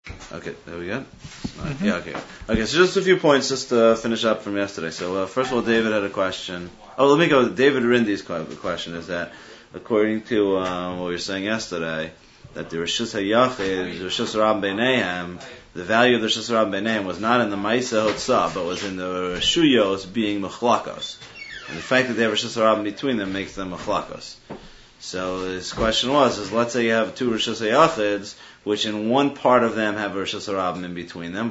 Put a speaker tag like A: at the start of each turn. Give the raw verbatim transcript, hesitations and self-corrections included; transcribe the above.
A: Okay, there we go.
B: Mm-hmm.
A: Yeah, okay. Okay, so just a few points just to finish up from yesterday. So, uh, first of all, David had a question. Oh, let me go. David Rindy's question is that, according to uh, what we were saying yesterday, that the Rishus HaYachid, the Rishus Rab Beineihem, the value of the Rishus Rab Beineihem was not in the Maisa Hotzah, but was in the Shuyos being Mechlakos. And the fact that they have Rishus Rab between them makes them Mechlakos. So his question was, is let's say you have two Rishus HaYachids, which in one part of them have Rishus Harabim in between them,